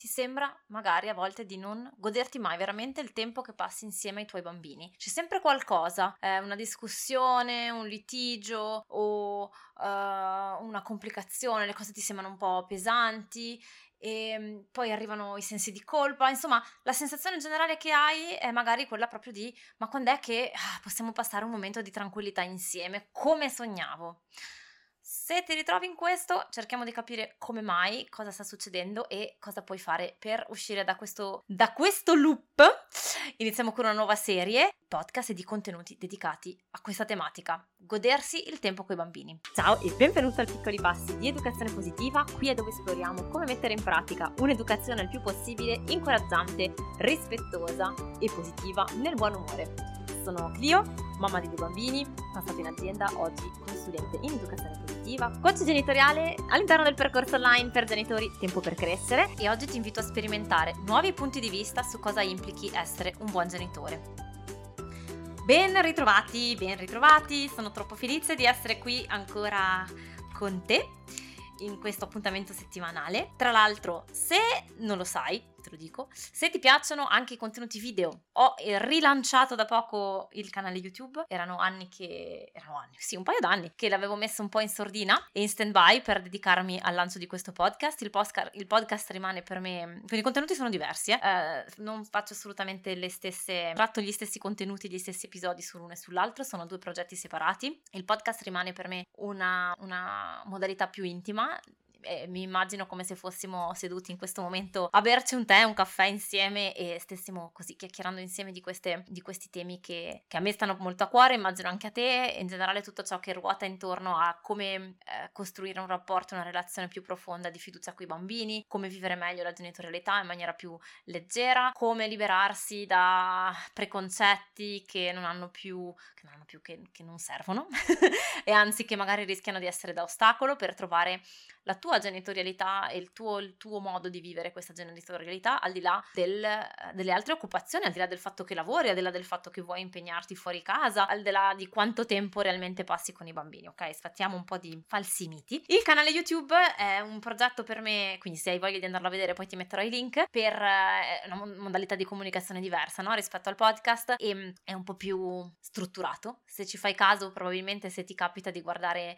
ti sembra magari a volte di non goderti mai veramente il tempo che passi insieme ai tuoi bambini. C'è sempre qualcosa, una discussione, un litigio o una complicazione, le cose ti sembrano un po' pesanti e poi arrivano i sensi di colpa, insomma la sensazione generale che hai è magari quella proprio di ma quand'è che possiamo passare un momento di tranquillità insieme, come sognavo. Se ti ritrovi in questo, cerchiamo di capire come mai, cosa sta succedendo e cosa puoi fare per uscire da questo loop. Iniziamo con una nuova serie, podcast e di contenuti dedicati a questa tematica, godersi il tempo coi bambini. Ciao e benvenuto al Piccoli Passi di Educazione Positiva, qui è dove esploriamo come mettere in pratica un'educazione il più possibile incoraggiante, rispettosa e positiva nel buon umore. Sono Clio, mamma di 2 bambini, passato in azienda, oggi consulente in educazione positiva, coach genitoriale all'interno del percorso online per genitori Tempo per Crescere e oggi ti invito a sperimentare nuovi punti di vista su cosa implichi essere un buon genitore. Ben ritrovati, sono troppo felice di essere qui ancora con te in questo appuntamento settimanale. Tra l'altro, se non lo sai, te lo dico, se ti piacciono anche i contenuti video, ho rilanciato da poco il canale YouTube, un paio d'anni che l'avevo messo un po' in sordina e in stand-by per dedicarmi al lancio di questo podcast. Il podcast rimane per me, quindi i contenuti sono diversi, non faccio assolutamente tratto gli stessi contenuti, gli stessi episodi sull'uno e sull'altro, sono 2 progetti separati. Il podcast rimane per me una modalità più intima. Mi immagino come se fossimo seduti in questo momento a berci un tè, un caffè insieme e stessimo così chiacchierando insieme di questi temi che a me stanno molto a cuore, immagino anche a te, e in generale tutto ciò che ruota intorno a come costruire un rapporto, una relazione più profonda di fiducia con i bambini, come vivere meglio la genitorialità in maniera più leggera, come liberarsi da preconcetti che non servono e anzi che magari rischiano di essere da ostacolo per trovare la tua genitorialità e il tuo modo di vivere questa genitorialità al di là delle altre occupazioni, al di là del fatto che lavori, al di là del fatto che vuoi impegnarti fuori casa, al di là di quanto tempo realmente passi con i bambini, ok? Sfattiamo un po' di falsi miti. Il canale YouTube è un progetto per me, quindi se hai voglia di andarlo a vedere poi ti metterò i link, per una modalità di comunicazione diversa, no? Rispetto al podcast, e è un po' più strutturato. Se ci fai caso, probabilmente se ti capita di guardare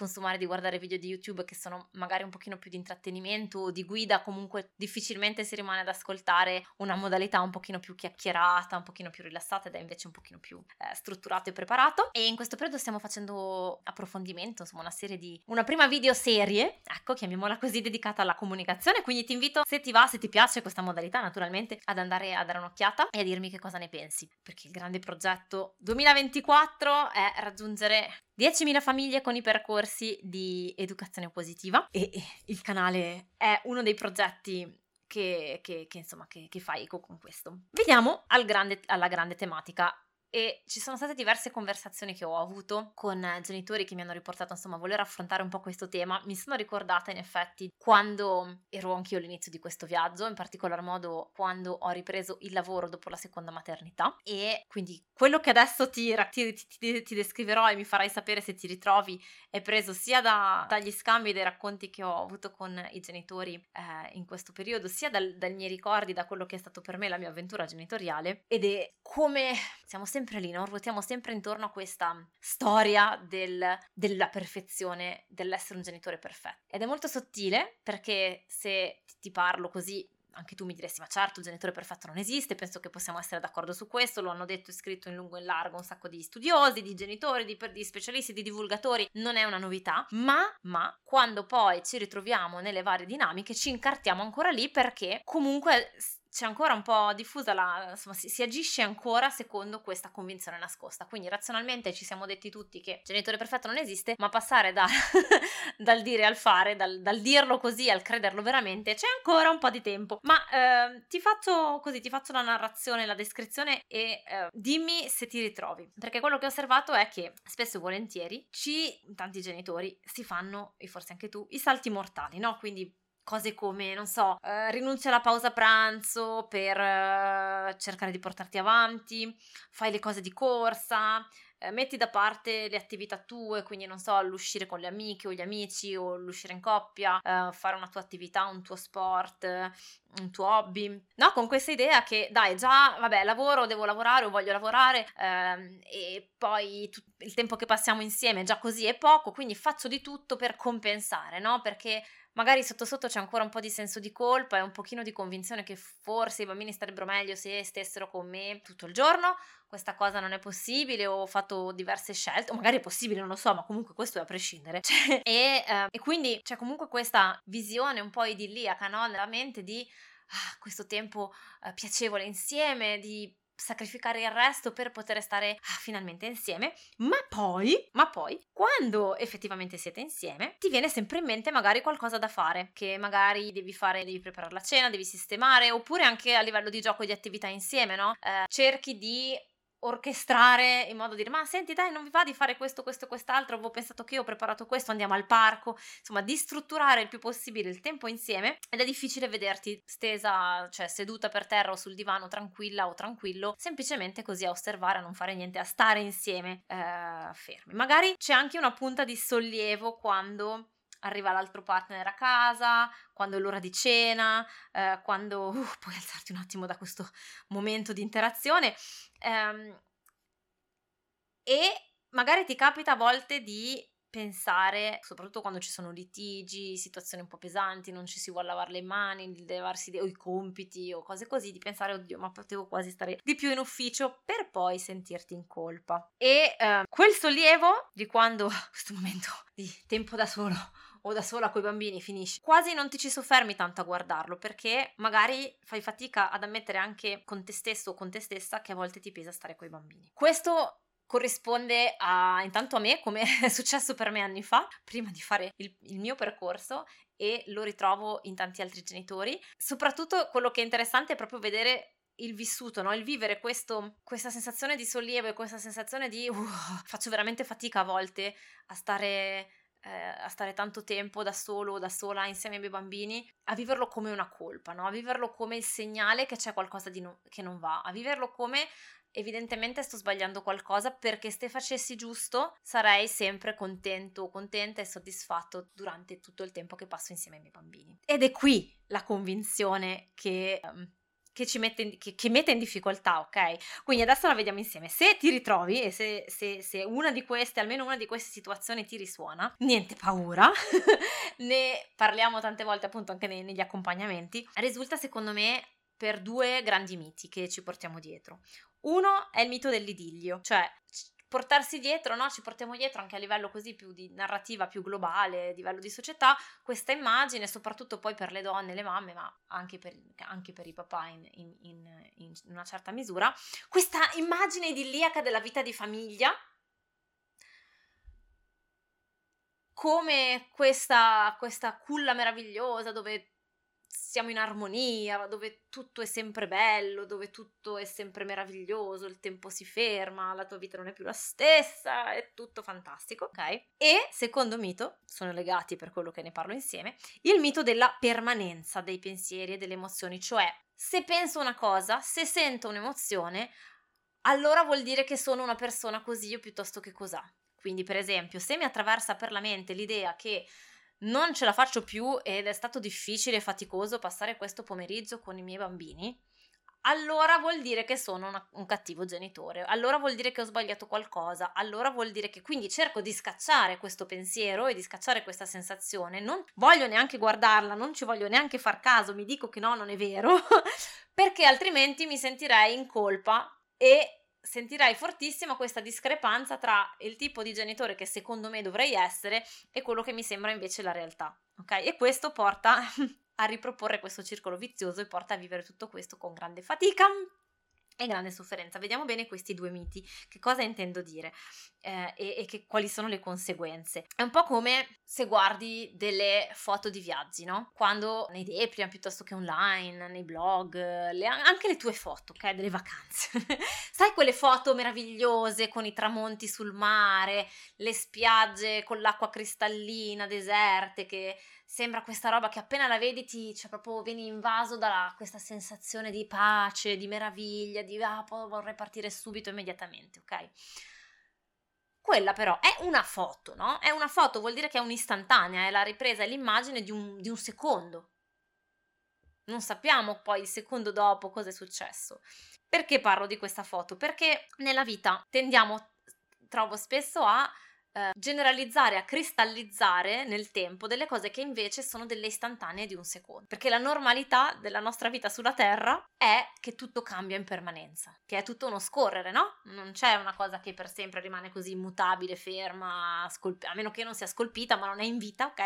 video di YouTube che sono magari un pochino più di intrattenimento o di guida, comunque difficilmente si rimane ad ascoltare una modalità un pochino più chiacchierata, un pochino più rilassata, ed è invece un pochino più strutturato e preparato. E in questo periodo stiamo facendo approfondimento, insomma una prima videoserie, ecco, chiamiamola così, dedicata alla comunicazione, quindi ti invito, se ti piace questa modalità naturalmente, ad andare a dare un'occhiata e a dirmi che cosa ne pensi, perché il grande progetto 2024 è raggiungere 10.000 famiglie con i percorsi di educazione positiva e il canale è uno dei progetti che fai con questo. Veniamo alla grande tematica. E ci sono state diverse conversazioni che ho avuto con genitori che mi hanno riportato insomma a voler affrontare un po' questo tema. Mi sono ricordata in effetti quando ero anch'io all'inizio di questo viaggio, in particolar modo quando ho ripreso il lavoro dopo la seconda maternità, e quindi quello che adesso ti descriverò e mi farai sapere se ti ritrovi è preso sia dagli scambi dei racconti che ho avuto con i genitori in questo periodo, sia dai miei ricordi, da quello che è stato per me la mia avventura genitoriale, ed è come siamo sempre lì, no? Ruotiamo sempre intorno a questa storia della perfezione, dell'essere un genitore perfetto. Ed è molto sottile, perché se ti parlo così anche tu mi diresti, ma certo, il genitore perfetto non esiste, penso che possiamo essere d'accordo su questo, lo hanno detto e scritto in lungo e in largo un sacco di studiosi, di genitori, di specialisti, di divulgatori, non è una novità, ma quando poi ci ritroviamo nelle varie dinamiche ci incartiamo ancora lì, perché comunque c'è ancora un po' diffusa si agisce ancora secondo questa convinzione nascosta. Quindi razionalmente ci siamo detti tutti che il genitore perfetto non esiste, ma passare dal dire al fare, dal dirlo così al crederlo veramente, c'è ancora un po' di tempo. Ma ti faccio la narrazione, la descrizione e dimmi se ti ritrovi, perché quello che ho osservato è che spesso e volentieri tanti genitori si fanno, e forse anche tu, i salti mortali, no? Quindi cose come, non so, rinunci alla pausa pranzo per cercare di portarti avanti, fai le cose di corsa, metti da parte le attività tue, quindi non so, l'uscire con le amiche o gli amici o l'uscire in coppia, fare una tua attività, un tuo sport, un tuo hobby, no? Con questa idea che dai, già, vabbè, lavoro, devo lavorare o voglio lavorare, e poi il tempo che passiamo insieme già così è poco, quindi faccio di tutto per compensare, no? Perché magari sotto sotto c'è ancora un po' di senso di colpa e un pochino di convinzione che forse i bambini starebbero meglio se stessero con me tutto il giorno. Questa cosa non è possibile, o ho fatto diverse scelte, o magari è possibile, non lo so, ma comunque questo è a prescindere. E quindi c'è comunque questa visione un po' idilliaca, no? Nella mente di questo tempo piacevole insieme, di sacrificare il resto per poter stare finalmente insieme, ma poi, quando effettivamente siete insieme, ti viene sempre in mente magari qualcosa da fare, che magari devi preparare la cena, devi sistemare, oppure anche a livello di gioco di attività insieme, no? Cerchi di orchestrare in modo da dire: ma senti, dai, non vi va di fare questo, questo, quest'altro, avevo pensato che ho preparato questo, andiamo al parco, insomma, di strutturare il più possibile il tempo insieme. Ed è difficile vederti stesa, cioè seduta per terra o sul divano, tranquilla o tranquillo, semplicemente così a osservare, a non fare niente, a stare insieme fermi. Magari c'è anche una punta di sollievo quando arriva l'altro partner a casa, quando è l'ora di cena, quando puoi alzarti un attimo da questo momento di interazione, e magari ti capita a volte di pensare, soprattutto quando ci sono litigi, situazioni un po' pesanti, non ci si vuole lavare le mani, levarsi o i compiti o cose così, di pensare: oddio, ma potevo quasi stare di più in ufficio, per poi sentirti in colpa. E quel sollievo di quando questo momento di tempo da solo o da sola coi bambini finisce, quasi non ti ci soffermi tanto a guardarlo, perché magari fai fatica ad ammettere anche con te stesso o con te stessa che a volte ti pesa stare coi bambini. Questo corrisponde intanto a me, come è successo per me anni fa, prima di fare il mio percorso, e lo ritrovo in tanti altri genitori. Soprattutto quello che è interessante è proprio vedere il vissuto, no? Il vivere questa sensazione di sollievo e questa sensazione di faccio veramente fatica a volte a stare tanto tempo da solo o da sola insieme ai miei bambini, a viverlo come una colpa, no? A viverlo come il segnale che c'è qualcosa che non va, a viverlo come evidentemente sto sbagliando qualcosa, perché se facessi giusto sarei sempre contento o contenta e soddisfatto durante tutto il tempo che passo insieme ai miei bambini. Ed è qui la convinzione che ci mette che mette in difficoltà, ok? Quindi adesso la vediamo insieme. Se ti ritrovi e se una di queste, almeno una di queste situazioni ti risuona, niente paura, ne parliamo tante volte appunto anche negli accompagnamenti. Risulta secondo me per due grandi miti che ci portiamo dietro. Uno è il mito dell'idillio, cioè portarsi dietro, no? Ci portiamo dietro anche a livello così più di narrativa, più globale, a livello di società, questa immagine, soprattutto poi per le donne, le mamme, ma anche per i papà in una certa misura, questa immagine idilliaca della vita di famiglia, come questa culla meravigliosa dove siamo in armonia, dove tutto è sempre bello, dove tutto è sempre meraviglioso, il tempo si ferma, la tua vita non è più la stessa, è tutto fantastico, ok? E secondo mito, sono legati per quello che ne parlo insieme, il mito della permanenza dei pensieri e delle emozioni, cioè se penso una cosa, se sento un'emozione, allora vuol dire che sono una persona così o piuttosto che cos'ha. Quindi per esempio, se mi attraversa per la mente l'idea che non ce la faccio più ed è stato difficile e faticoso passare questo pomeriggio con i miei bambini, allora vuol dire che sono un cattivo genitore, allora vuol dire che ho sbagliato qualcosa, allora vuol dire che quindi cerco di scacciare questo pensiero e di scacciare questa sensazione, non voglio neanche guardarla, non ci voglio neanche far caso, mi dico che no, non è vero, perché altrimenti mi sentirei in colpa e sentirei fortissimo questa discrepanza tra il tipo di genitore che secondo me dovrei essere e quello che mi sembra invece la realtà, ok? E questo porta a riproporre questo circolo vizioso e porta a vivere tutto questo con grande fatica e grande sofferenza. Vediamo bene questi due miti, che cosa intendo dire e quali sono le conseguenze. È un po' come se guardi delle foto di viaggi, no? Quando nei Deplia piuttosto che online, nei blog, anche le tue foto, ok? Delle vacanze. Sai quelle foto meravigliose con i tramonti sul mare, le spiagge con l'acqua cristallina, deserte, che sembra questa roba che appena la vedi cioè proprio vieni invaso da questa sensazione di pace, di meraviglia, di poi vorrei partire subito, immediatamente, ok? Quella però è una foto, no? È una foto, vuol dire che è un'istantanea, è la ripresa, è l'immagine di un secondo. Non sappiamo poi il secondo dopo cosa è successo. Perché parlo di questa foto? Perché nella vita tendiamo, trovo spesso, a generalizzare, a cristallizzare nel tempo delle cose che invece sono delle istantanee di un secondo. Perché la normalità della nostra vita sulla Terra è che tutto cambia in permanenza, che è tutto uno scorrere, no? Non c'è una cosa che per sempre rimane così immutabile, ferma, a meno che non sia scolpita, ma non è in vita, ok?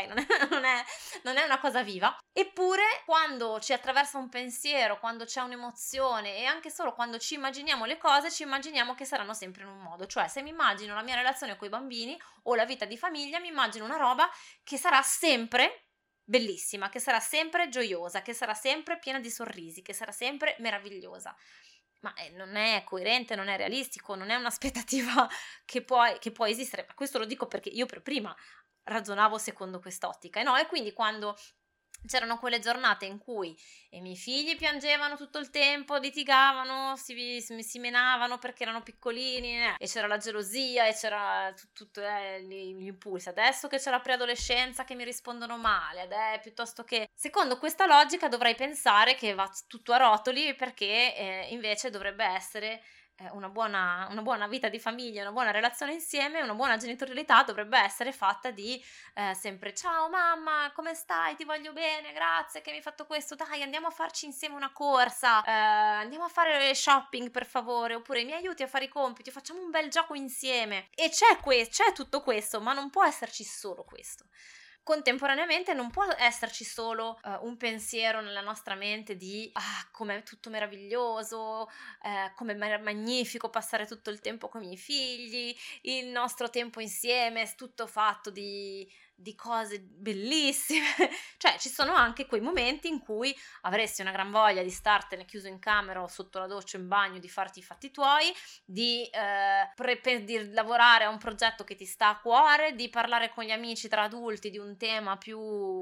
Non è una cosa viva. Eppure, quando ci attraversa un pensiero, quando c'è un'emozione e anche solo quando ci immaginiamo le cose, ci immaginiamo che saranno sempre in un modo. Cioè, se mi immagino la mia relazione con i bambini o la vita di famiglia, mi immagino una roba che sarà sempre bellissima, che sarà sempre gioiosa, che sarà sempre piena di sorrisi, che sarà sempre meravigliosa. Ma non è coerente, non è realistico, non è un'aspettativa che può esistere. Ma questo lo dico perché io per prima ragionavo secondo quest'ottica, no? E quindi quando c'erano quelle giornate in cui i miei figli piangevano tutto il tempo, litigavano, si menavano perché erano piccolini, e c'era la gelosia e c'era tutto gli impulsi. Adesso che c'è la preadolescenza che mi rispondono male, piuttosto che secondo questa logica dovrei pensare che va tutto a rotoli, perché invece dovrebbe essere una buona vita di famiglia, una buona relazione insieme, una buona genitorialità dovrebbe essere fatta di sempre ciao mamma, come stai? Ti voglio bene, grazie che mi hai fatto questo, dai andiamo a farci insieme una corsa, andiamo a fare shopping per favore, oppure mi aiuti a fare i compiti, facciamo un bel gioco insieme. E c'è tutto questo, ma non può esserci solo questo. Contemporaneamente non può esserci solo un pensiero nella nostra mente di com'è tutto meraviglioso, com'è magnifico passare tutto il tempo con i miei figli, il nostro tempo insieme è tutto fatto di cose bellissime. Cioè ci sono anche quei momenti in cui avresti una gran voglia di startene chiuso in camera o sotto la doccia in bagno, di farti i fatti tuoi, di lavorare a un progetto che ti sta a cuore, di parlare con gli amici tra adulti di un tema più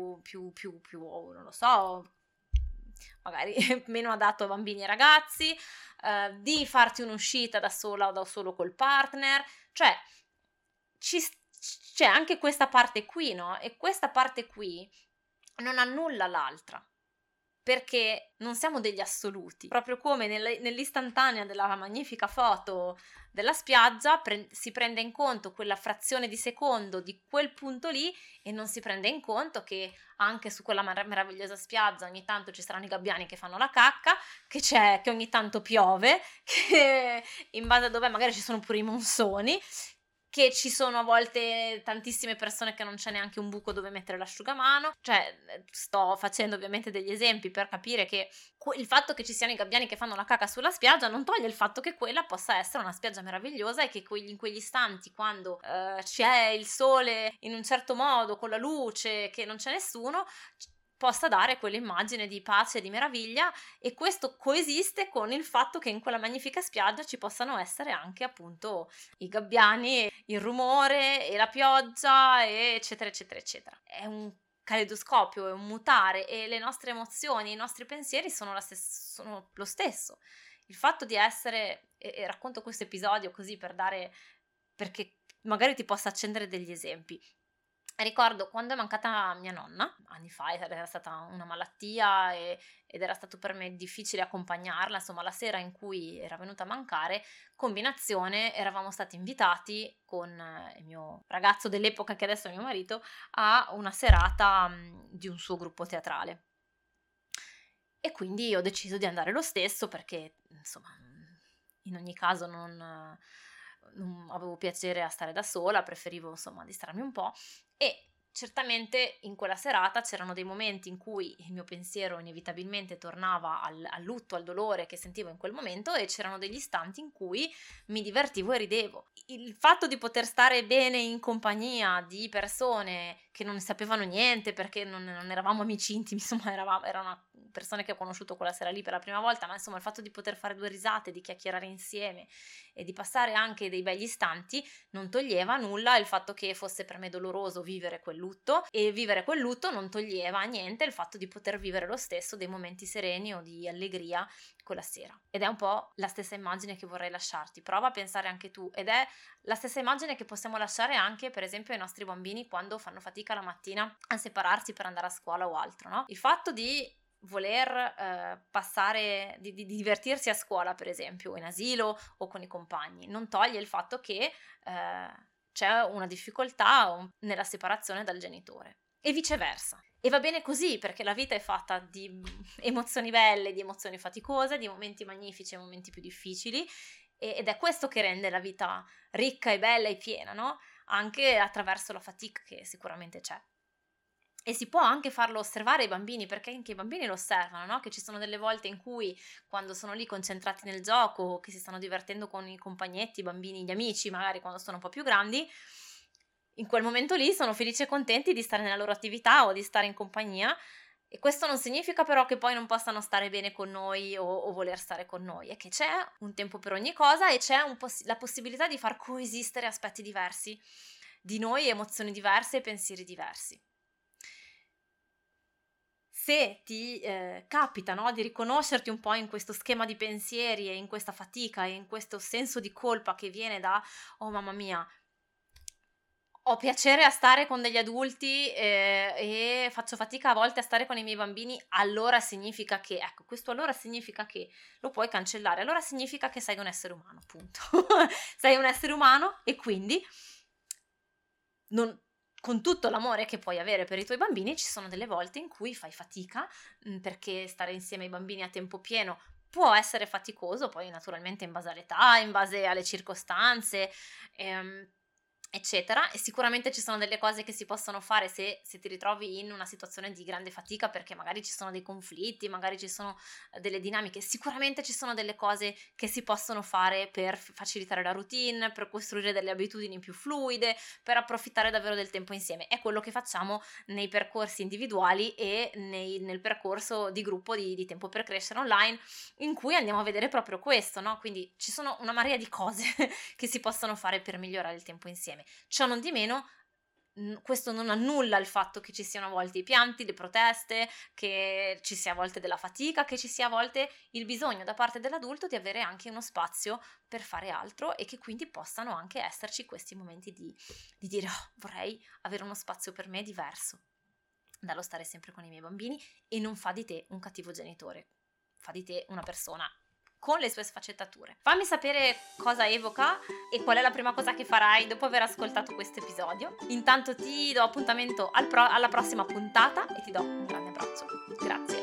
non lo so, magari meno adatto a bambini e ragazzi, di farti un'uscita da sola o da solo col partner. Cioè c'è anche questa parte qui, no? E questa parte qui non annulla l'altra, perché non siamo degli assoluti. Proprio come nell'istantanea della magnifica foto della spiaggia si prende in conto quella frazione di secondo di quel punto lì, e non si prende in conto che anche su quella meravigliosa spiaggia ogni tanto ci saranno i gabbiani che fanno la cacca, che ogni tanto piove, che in base a dove magari ci sono pure i monsoni, che ci sono a volte tantissime persone che non c'è neanche un buco dove mettere l'asciugamano. Cioè, sto facendo ovviamente degli esempi per capire che il fatto che ci siano i gabbiani che fanno la caca sulla spiaggia non toglie il fatto che quella possa essere una spiaggia meravigliosa, e che in quegli istanti, quando c'è il sole in un certo modo, con la luce, che non c'è nessuno, possa dare quell'immagine di pace e di meraviglia. E questo coesiste con il fatto che in quella magnifica spiaggia ci possano essere anche appunto i gabbiani, il rumore e la pioggia, eccetera eccetera eccetera. È un caleidoscopio, è un mutare, e le nostre emozioni, i nostri pensieri sono lo stesso. Il fatto di essere, e racconto questo episodio così perché magari ti possa accendere degli esempi. Ricordo quando è mancata mia nonna, anni fa, era stata una malattia ed era stato per me difficile accompagnarla. Insomma, la sera in cui era venuta a mancare, combinazione, eravamo stati invitati con il mio ragazzo dell'epoca, che adesso è mio marito, a una serata di un suo gruppo teatrale. E quindi ho deciso di andare lo stesso, perché insomma in ogni caso non avevo piacere a stare da sola, preferivo insomma distrarmi un po'. E certamente in quella serata c'erano dei momenti in cui il mio pensiero inevitabilmente tornava al lutto, al dolore che sentivo in quel momento, e c'erano degli istanti in cui mi divertivo e ridevo. Il fatto di poter stare bene in compagnia di persone che non sapevano niente, perché non eravamo amici intimi, insomma era una persone che ho conosciuto quella sera lì per la prima volta, ma insomma il fatto di poter fare 2 risate, di chiacchierare insieme e di passare anche dei begli istanti non toglieva nulla il fatto che fosse per me doloroso vivere quel lutto, e vivere quel lutto non toglieva niente il fatto di poter vivere lo stesso dei momenti sereni o di allegria quella sera. Ed è un po' la stessa immagine che vorrei lasciarti, prova a pensare anche tu, ed è la stessa immagine che possiamo lasciare anche per esempio ai nostri bambini quando fanno fatica la mattina a separarsi per andare a scuola o altro, no? Il fatto di voler passare, di divertirsi a scuola per esempio, o in asilo o con i compagni, non toglie il fatto che c'è una difficoltà nella separazione dal genitore e viceversa. E va bene così, perché la vita è fatta di emozioni belle, di emozioni faticose, di momenti magnifici e momenti più difficili, ed è questo che rende la vita ricca e bella e piena, no? Anche attraverso la fatica che sicuramente c'è. E si può anche farlo osservare ai bambini, perché anche i bambini lo osservano, no? Che ci sono delle volte in cui, quando sono lì concentrati nel gioco, che si stanno divertendo con i compagnetti, i bambini, gli amici, magari quando sono un po' più grandi, in quel momento lì sono felici e contenti di stare nella loro attività o di stare in compagnia, e questo non significa però che poi non possano stare bene con noi o voler stare con noi, è che c'è un tempo per ogni cosa e c'è la possibilità di far coesistere aspetti diversi di noi, emozioni diverse e pensieri diversi. Se ti capita, no, di riconoscerti un po' in questo schema di pensieri e in questa fatica e in questo senso di colpa che viene da oh mamma mia, ho piacere a stare con degli adulti e faccio fatica a volte a stare con i miei bambini, allora significa che, ecco, questo allora significa che lo puoi cancellare, allora significa che sei un essere umano, punto. Sei un essere umano e quindi con tutto l'amore che puoi avere per i tuoi bambini, ci sono delle volte in cui fai fatica, perché stare insieme ai bambini a tempo pieno può essere faticoso, poi naturalmente in base all'età, in base alle circostanze, eccetera, e sicuramente ci sono delle cose che si possono fare se ti ritrovi in una situazione di grande fatica, perché magari ci sono dei conflitti, magari ci sono delle dinamiche, sicuramente ci sono delle cose che si possono fare per facilitare la routine, per costruire delle abitudini più fluide, per approfittare davvero del tempo insieme. È quello che facciamo nei percorsi individuali e nel percorso di gruppo di Tempo per Crescere online, in cui andiamo a vedere proprio questo, no? Quindi ci sono una marea di cose che si possono fare per migliorare il tempo insieme. Ciò non di meno, questo non annulla il fatto che ci siano a volte i pianti, le proteste, che ci sia a volte della fatica, che ci sia a volte il bisogno da parte dell'adulto di avere anche uno spazio per fare altro, e che quindi possano anche esserci questi momenti di dire oh, vorrei avere uno spazio per me diverso dallo stare sempre con i miei bambini, e non fa di te un cattivo genitore, fa di te una persona con le sue sfaccettature. Fammi sapere cosa evoca e qual è la prima cosa che farai dopo aver ascoltato questo episodio. Intanto ti do appuntamento alla prossima puntata e ti do un grande abbraccio. Grazie.